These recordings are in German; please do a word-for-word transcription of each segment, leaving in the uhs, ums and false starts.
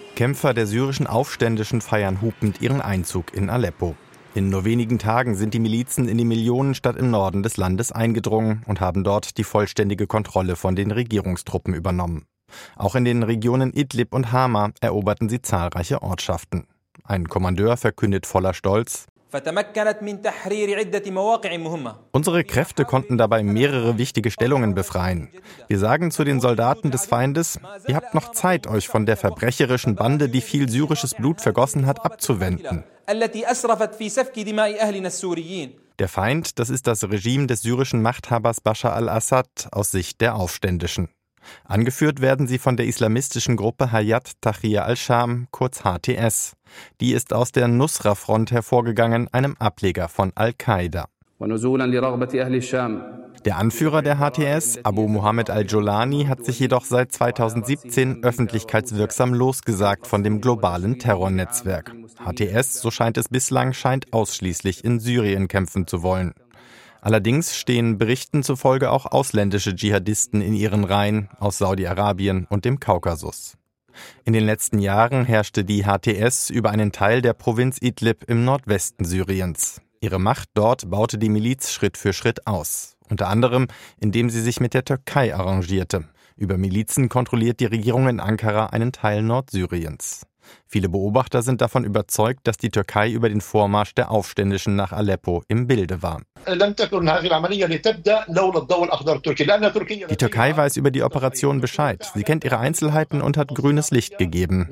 Kämpfer der syrischen Aufständischen feiern hupend ihren Einzug in Aleppo. In nur wenigen Tagen sind die Milizen in die Millionenstadt im Norden des Landes eingedrungen und haben dort die vollständige Kontrolle von den Regierungstruppen übernommen. Auch in den Regionen Idlib und Hama eroberten sie zahlreiche Ortschaften. Ein Kommandeur verkündet voller Stolz: Unsere Kräfte konnten dabei mehrere wichtige Stellungen befreien. Wir sagen zu den Soldaten des Feindes: Ihr habt noch Zeit, euch von der verbrecherischen Bande, die viel syrisches Blut vergossen hat, abzuwenden. Der Feind, das ist das Regime des syrischen Machthabers Bashar al-Assad aus Sicht der Aufständischen. Angeführt werden sie von der islamistischen Gruppe Hayat Tahrir al-Sham, kurz H T S. Die ist aus der Nusra-Front hervorgegangen, einem Ableger von Al-Qaida. Der Anführer der H T S, Abu Muhammad al-Jolani, hat sich jedoch seit zweitausendsiebzehn öffentlichkeitswirksam losgesagt von dem globalen Terrornetzwerk. H T S, so scheint es bislang, scheint ausschließlich in Syrien kämpfen zu wollen. Allerdings stehen Berichten zufolge auch ausländische Dschihadisten in ihren Reihen aus Saudi-Arabien und dem Kaukasus. In den letzten Jahren herrschte die H T S über einen Teil der Provinz Idlib im Nordwesten Syriens. Ihre Macht dort baute die Miliz Schritt für Schritt aus, unter anderem indem sie sich mit der Türkei arrangierte. Über Milizen kontrolliert die Regierung in Ankara einen Teil Nordsyriens. Viele Beobachter sind davon überzeugt, dass die Türkei über den Vormarsch der Aufständischen nach Aleppo im Bilde war. Die Türkei weiß über die Operation Bescheid. Sie kennt ihre Einzelheiten und hat grünes Licht gegeben,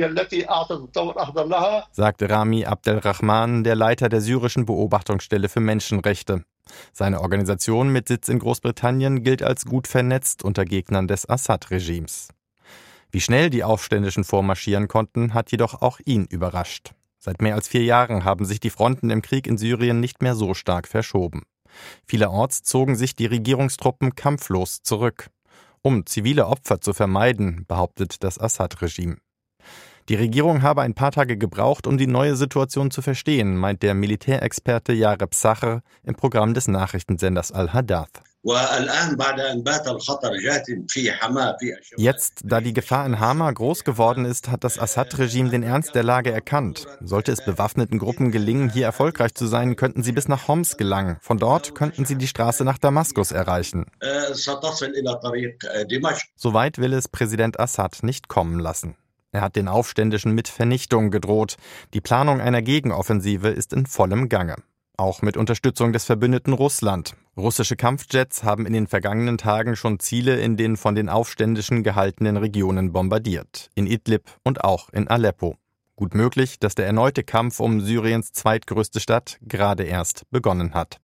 sagte Rami Abdelrahman, der Leiter der syrischen Beobachtungsstelle für Menschenrechte. Seine Organisation mit Sitz in Großbritannien gilt als gut vernetzt unter Gegnern des Assad-Regimes. Wie schnell die Aufständischen vormarschieren konnten, hat jedoch auch ihn überrascht. Seit mehr als vier Jahren haben sich die Fronten im Krieg in Syrien nicht mehr so stark verschoben. Vielerorts zogen sich die Regierungstruppen kampflos zurück, um zivile Opfer zu vermeiden, behauptet das Assad-Regime. Die Regierung habe ein paar Tage gebraucht, um die neue Situation zu verstehen, meint der Militärexperte Jareb Sacher im Programm des Nachrichtensenders Al-Hadath. Jetzt, da die Gefahr in Hama groß geworden ist, hat das Assad-Regime den Ernst der Lage erkannt. Sollte es bewaffneten Gruppen gelingen, hier erfolgreich zu sein, könnten sie bis nach Homs gelangen. Von dort könnten sie die Straße nach Damaskus erreichen. Soweit will es Präsident Assad nicht kommen lassen. Er hat den Aufständischen mit Vernichtung gedroht. Die Planung einer Gegenoffensive ist in vollem Gange. Auch mit Unterstützung des Verbündeten Russland. Russische Kampfjets haben in den vergangenen Tagen schon Ziele in den von den Aufständischen gehaltenen Regionen bombardiert. In Idlib und auch in Aleppo. Gut möglich, dass der erneute Kampf um Syriens zweitgrößte Stadt gerade erst begonnen hat.